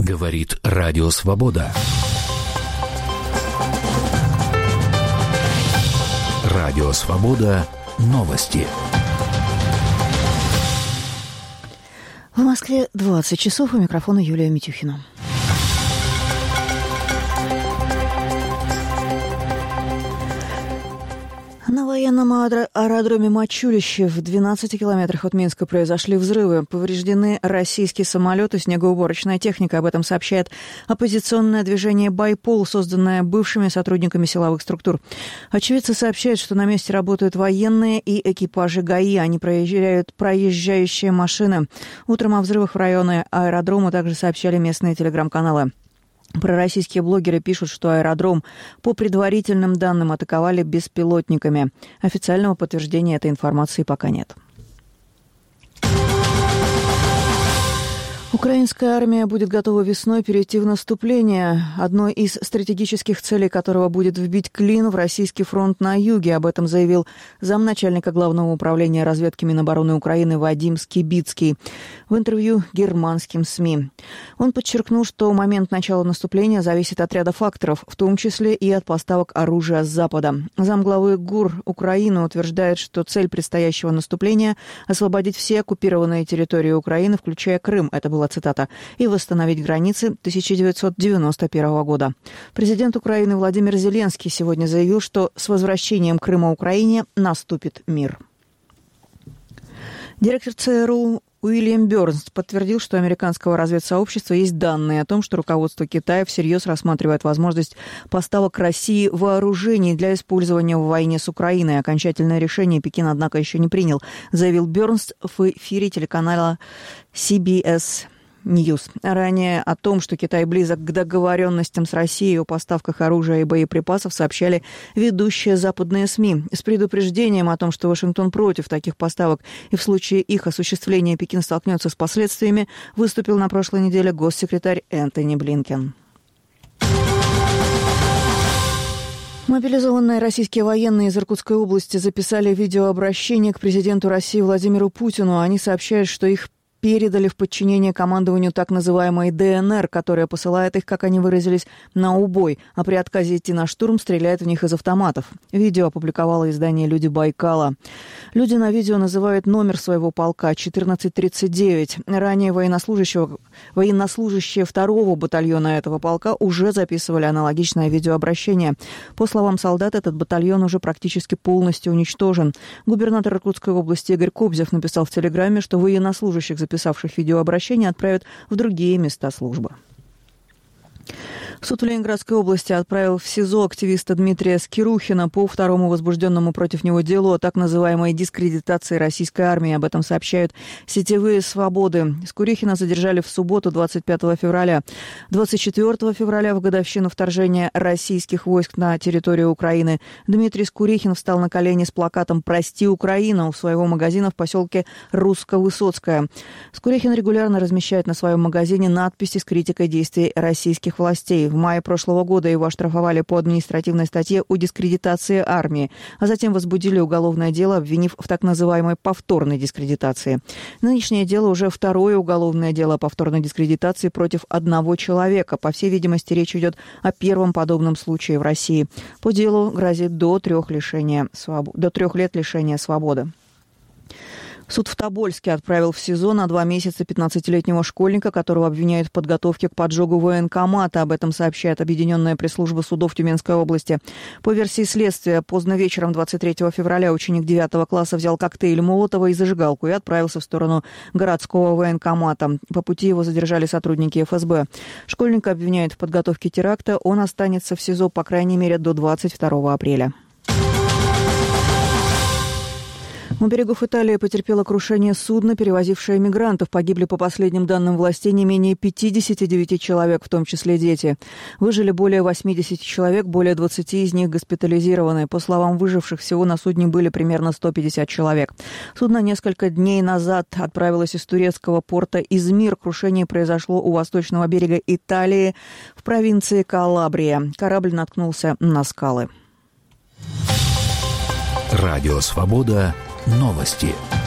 Говорит Радио Свобода. Радио Свобода. Новости. В Москве 20 часов. У микрофона Юлия Митюхина. На военном аэродроме Мачулище в 12 километрах от Минска произошли взрывы. Повреждены российские самолеты, снегоуборочная техника. Об этом сообщает оппозиционное движение «Байпол», созданное бывшими сотрудниками силовых структур. Очевидцы сообщают, что на месте работают военные и экипажи ГАИ. Они проверяют проезжающие машины. Утром о взрывах в районе аэродрома также сообщали местные телеграм-каналы. Пророссийские блогеры пишут, что аэродром, по предварительным данным, атаковали беспилотниками. Официального подтверждения этой информации пока нет. Украинская армия будет готова весной перейти в наступление, одной из стратегических целей которого будет вбить клин в российский фронт на юге. Об этом заявил замначальника Главного управления разведки Минобороны Украины Вадим Скибицкий в интервью германским СМИ. Он подчеркнул, что момент начала наступления зависит от ряда факторов, в том числе и от поставок оружия с Запада. Замглавы ГУР Украины утверждает, что цель предстоящего наступления – освободить все оккупированные территории Украины, включая Крым. Это была цитата, и восстановить границы 1991 года. Президент Украины Владимир Зеленский сегодня заявил, что с возвращением Крыма Украине наступит мир. Директор ЦРУ Уильям Бёрнс подтвердил, что у американского разведсообщества есть данные о том, что руководство Китая всерьез рассматривает возможность поставок России вооружений для использования в войне с Украиной. Окончательное решение Пекин, однако, еще не принял, заявил Бёрнс в эфире телеканала CBS News. Ранее о том, что Китай близок к договоренностям с Россией о поставках оружия и боеприпасов, сообщали ведущие западные СМИ. С предупреждением о том, что Вашингтон против таких поставок и в случае их осуществления Пекин столкнется с последствиями, выступил на прошлой неделе госсекретарь Энтони Блинкен. Мобилизованные российские военные из Иркутской области записали видеообращение к президенту России Владимиру Путину. Они сообщают, что их передали в подчинение командованию так называемой ДНР, которая посылает их, как они выразились, на убой, а при отказе идти на штурм стреляет в них из автоматов. Видео опубликовало издание «Люди Байкала». Люди на видео называют номер своего полка 1439. Ранее военнослужащие 2-го батальона этого полка уже записывали аналогичное видеообращение. По словам солдат, этот батальон уже практически полностью уничтожен. Губернатор Иркутской области Игорь Кобзев написал в Телеграме, что военнослужащих, записавших видеообращение, отправят в другие места службы. Суд в Ленинградской области отправил в СИЗО активиста Дмитрия Скирухина по второму возбужденному против него делу о так называемой дискредитации российской армии. Об этом сообщают сетевые «Свободы». Скирухина задержали в субботу, 25 февраля. 24 февраля, в годовщину вторжения российских войск на территорию Украины, Дмитрий Скирухин встал на колени с плакатом «Прости, Украина» у своего магазина в поселке Русско-Высоцкое. Скирухин регулярно размещает на своем магазине надписи с критикой действий российских властей. В мае прошлого года его оштрафовали по административной статье о дискредитации армии, а затем возбудили уголовное дело, обвинив в так называемой повторной дискредитации. Нынешнее дело уже второе уголовное дело о повторной дискредитации против одного человека. По всей видимости, речь идет о первом подобном случае в России. По делу грозит до 3 лет лишения свободы. Суд в Тобольске отправил в СИЗО на 2 месяца 15-летнего школьника, которого обвиняют в подготовке к поджогу военкомата. Об этом сообщает Объединенная пресс-служба судов Тюменской области. По версии следствия, поздно вечером 23 февраля ученик 9 класса взял коктейль Молотова и зажигалку и отправился в сторону городского военкомата. По пути его задержали сотрудники ФСБ. Школьника обвиняют в подготовке теракта. Он останется в СИЗО, по крайней мере, до 22 апреля. У берегов Италии потерпело крушение судно, перевозившее мигрантов. Погибли, по последним данным властей, не менее 59 человек, в том числе дети. Выжили более 80 человек, более 20 из них госпитализированы. По словам выживших, всего на судне были примерно 150 человек. Судно несколько дней назад отправилось из турецкого порта Измир. Крушение произошло у восточного берега Италии в провинции Калабрия. Корабль наткнулся на скалы. Радио «Свобода». Новости.